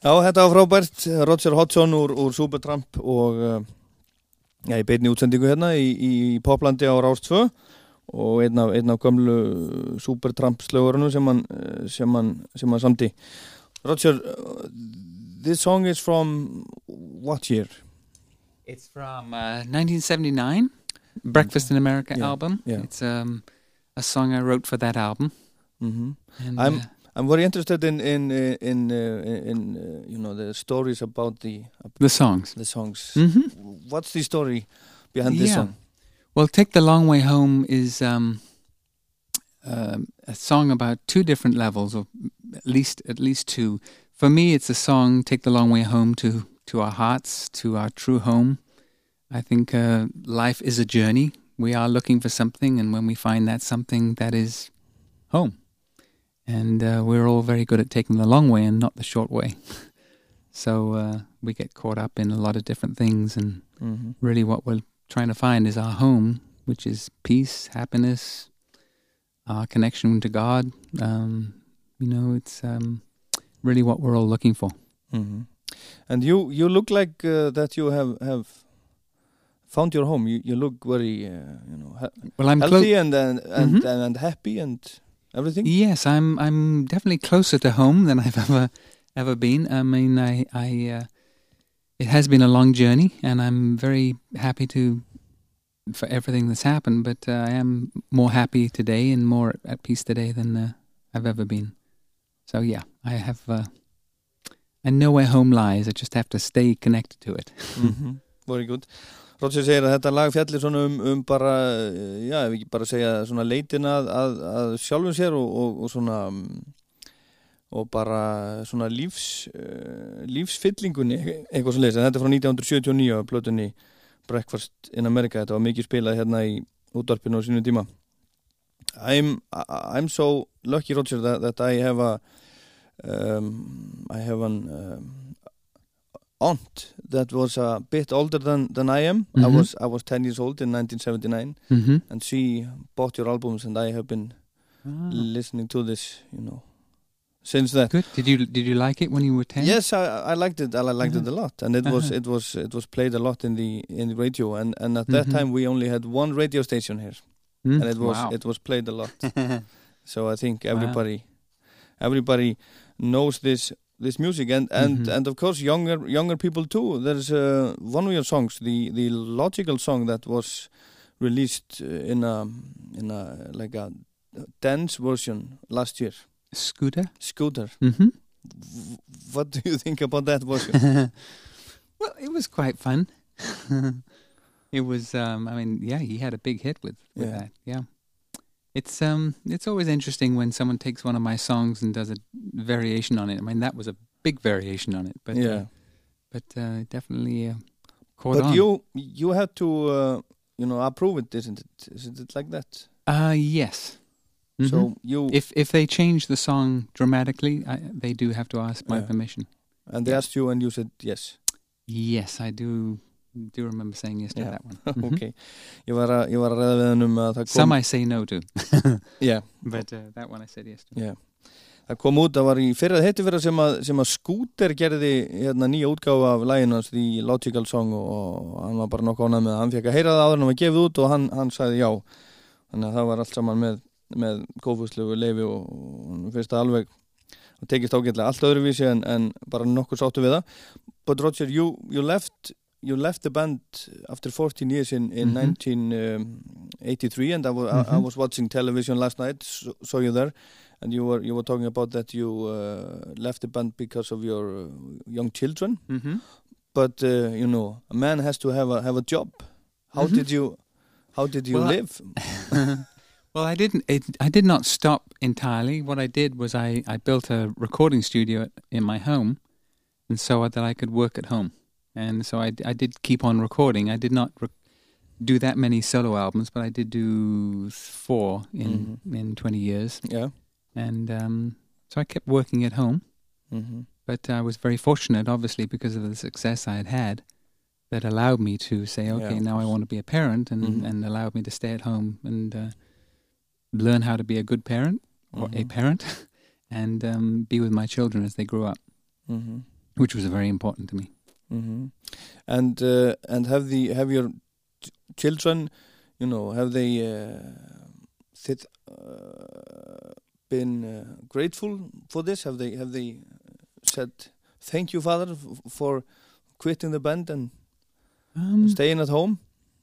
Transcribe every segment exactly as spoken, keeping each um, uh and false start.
Já, þetta var frábært. Roger Hodgson úr, úr Supertramp og uh, ja, í beinni útsendingu hérna í, í Poplandi á Rás tvö og einn af, einn af gömlu Supertramp slögurinu sem hann, sem hann, sem hann samti. Roger, uh, this song is from what year? It's from uh, nineteen seventy-nine, Breakfast in America yeah, album. Yeah. It's um, a song I wrote for that album. Mm-hmm. And, I'm uh, I'm very interested in in uh, in uh, in uh, you know the stories about the uh, the songs. The songs. Mm-hmm. What's the story behind this yeah. song? Well, Take the Long Way Home is um, uh, a song about two different levels, or at least at least two. For me, it's a song, Take the Long Way Home, to to our hearts, to our true home. I think uh, life is a journey. We are looking for something, and when we find that something, that is home. And uh, we're all very good at taking the long way and not the short way. So uh, we get caught up in a lot of different things, and mm-hmm. really what we're trying to find is our home, which is peace, happiness, our connection to God. Um, you know, it's um, really what we're all looking for. Mm-hmm. And you, you look like uh, that you have, have found your home. You, you look very, uh, you know, ha- well, I'm healthy clo- and and, and, mm-hmm. and and happy and everything. Yes, I'm I'm definitely closer to home than I've ever ever been. I mean, I I uh, it has been a long journey, and I'm very happy to for everything that's happened. But uh, I am more happy today and more at peace today than uh, I've ever been. So yeah, I have. Uh, I know where home lies. I just have to stay connected to it. Mm-hmm. Very good. Roger segir að þetta lag fjallir svona um, um bara, já, ef ekki bara segja svona leitin að, að, að sjálfum sér og, og, og svona og bara svona lífs uh, lífsfyllingunni, eitthvað svo leiðis. Þetta er frá nítján hundruð sjötíu og níu á plötunni Breakfast in America. Þetta var mikið spilað hérna í útvarpinu á sínum tíma. I'm I'm so lucky, Roger, that, that I have a um, I have an um, aunt that was a bit older than than I am. Mm-hmm. I was I was ten years old in nineteen seventy-nine, mm-hmm. and she bought your albums, and I have been ah. listening to this, you know, since then. Good. Did you did you like it when you were ten? Yes, I I liked it. I liked uh-huh. it a lot, and it uh-huh. was it was it was played a lot in the in the radio, and and at that mm-hmm. time we only had one radio station here, mm. and it was wow. it was played a lot. So I think everybody wow. everybody knows this. This music and and, mm-hmm. and of course younger younger people too. There's uh, one of your songs, the the Logical song, that was released in a in a like a dance version last year. Scooter. Scooter. Mm-hmm. V- what do you think about that version? Well, it was quite fun. It was. Um, I mean, yeah, he had a big hit with, with yeah. that. Yeah. It's um it's always interesting when someone takes one of my songs and does a variation on it. I mean, that was a big variation on it, but yeah, uh, but uh, definitely uh, caught but on. But you you had to uh, you know approve it, isn't it? Isn't it like that? Uh yes. Mm-hmm. So you if if they change the song dramatically, I, they do have to ask my yeah. permission. And they yeah. asked you, and you said yes. Yes, I do. Do remember saying yes to yeah. that one. Mm-hmm. Okay. Ég var að ég var að ræða við hann um að það kom. Some I say no to. yeah. But uh, that one I said yes to. Yeah. Það kom út, það var í fyrra þetta fyrra sem að sem að Scooter gerði hérna nýja útgáfa af laginu hans, The Logical Song, og, og hann var bara nokkuð ánægður með það. Hann fékk að heyra það áður en hann var gefið út og hann hann sagði já. Þannig að það var allt saman með með góðfúslegu leyfi og, og fyrst að alveg og tekist ágætlega allt öðruvísi en en bara nokkuð sáttu við það. But Roger, you you left You left the band after fourteen years in, in mm-hmm. nineteen eighty-three, and I, w- mm-hmm. I, I was watching television last night, so, saw you there, and you were you were talking about that you uh, left the band because of your uh, young children. Mm-hmm. But uh, you know, a man has to have a have a job. How mm-hmm. did you how did you well, live? I, well, I didn't. It, I did not stop entirely. What I did was I, I built a recording studio in my home, and so that I could work at home. And so I, I did keep on recording. I did not rec- do that many solo albums, but I did do four in mm-hmm. in twenty years. Yeah. And um, so I kept working at home. Mm-hmm. But I was very fortunate, obviously, because of the success I had had, that allowed me to say, okay, yeah, now I want to be a parent, and, mm-hmm. and allowed me to stay at home and uh, learn how to be a good parent, or mm-hmm. a parent, and um, be with my children as they grew up. Mm-hmm. which was very important to me. Mm-hmm. And uh, and have the have your ch- children, you know, have they uh, th- uh, been uh, grateful for this? Have they have they said thank you, Father, f- for quitting the band and Um, staying at home?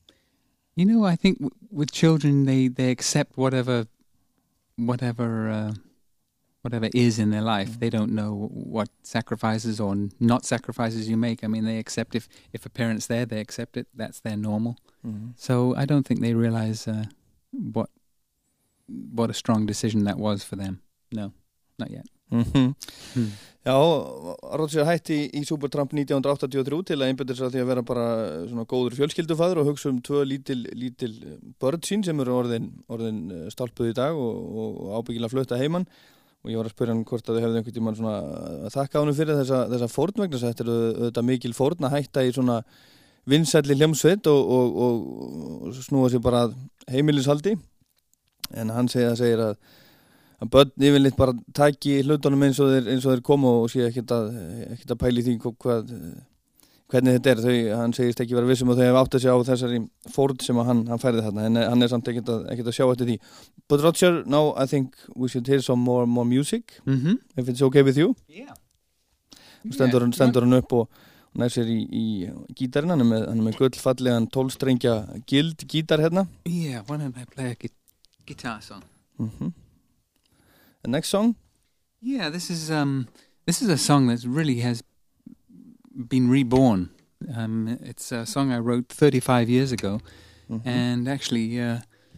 You know, I think w- with children, they, they accept whatever whatever uh, whatever is in their life. Mm. They don't know what sacrifices or n- not sacrifices you make. I mean, they accept if, if a parent's there, they accept it. That's their normal. Mm-hmm. So I don't think they realize uh, what what a strong decision that was for them. No, not yet. Mm-hmm. Hmm. Já, Roger hætti í Supertramp nítján hundruð áttatíu og þrjú til að einbeita sér að því að vera bara svona góður fjölskyldufaður og hugsa um tvö lítil, lítil börn sín sem eru orðin, orðin stálpuð í dag og, og, og ábyggilega flutta heiman og ég var að spyrja hann hvort að þau hefðu einhvern tímann svona að þakka honum fyrir þessa, þessa fórn vegna þess að þetta er auðvitað mikil fórn að hætta í svona vinsælli hljómsveit og, og, og, og snúa sér bara að heimilishaldi en hann segir, segir að að börn yfirleitt bara taki hlutunum eins og þeir, eins og þeir koma og sé ekkert að, ekkert að pæli því hvað, hvernig þetta er. Þau, hann segist ekki vera vissum og þau hefur átt að sjá þessari fórn sem hann, hann færði þarna en hann er samt ekkert að, ekkert að sjá eftir því. But Roger, now I think we should hear some more, more music, Mm-hmm. if it's okay with you. Yeah. Stendur, yeah. stendur hann upp og nær sér í, í gítarinn, hann er með, hann er með gullfallegan tólfstrengja gild gítar hérna. Yeah, why don't I play a gu- guitar song? Mm-hmm. The next song? Yeah, this is um this is a song that really has been reborn. Um, it's a song I wrote thirty-five years ago, Mm-hmm. and actually, uh,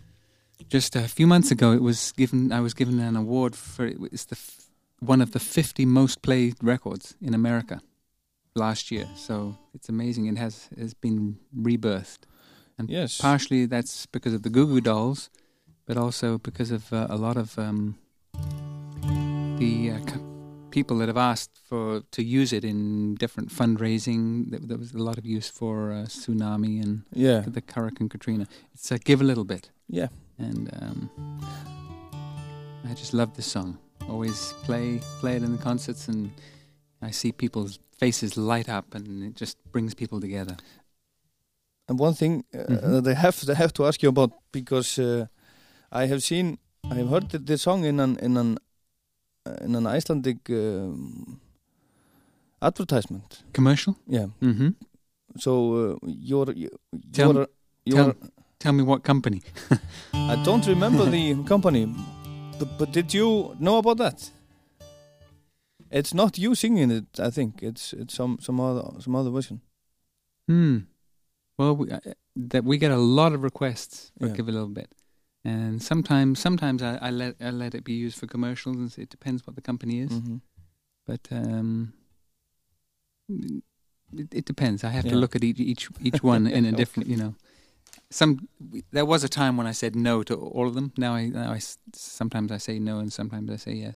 just a few months ago, it was given. I was given an award for it. It's the f- one of the fifty most played records in America last year. So it's amazing. It has has been rebirthed, and Yes. partially that's because of the Goo Goo Dolls, but also because of uh, a lot of um, the uh, co- people that have asked for to use it in different fundraising. There, there was a lot of use for uh, tsunami and Yeah. the Hurricane Katrina. It's uh, Give a Little Bit, Yeah. and um, I just love this song. Always play play it in the concerts, and I see people's faces light up, and it just brings people together. And one thing uh, Mhm. that I have I have to ask you about, because uh, I have seen I have heard the, the song in an in an uh, in an Icelandic um, advertisement. Commercial? Yeah. Mm-hmm. So uh, you're you're, Tell- you're, you're Tell me what company. I don't remember the company, but, but did you know about that? It's not you singing it, I think. It's it's some some other some other version. Hmm. Well, we, uh, that we get a lot of requests for Yeah. Give a Little Bit, and sometimes sometimes I, I let I let it be used for commercials. It depends what the company is, Mm-hmm. but um, it, it depends. I have to Yeah. look at each each each one in a different, you know. Some there was a time when I said no to all of them. Now I now I s- sometimes I say no and sometimes I say yes.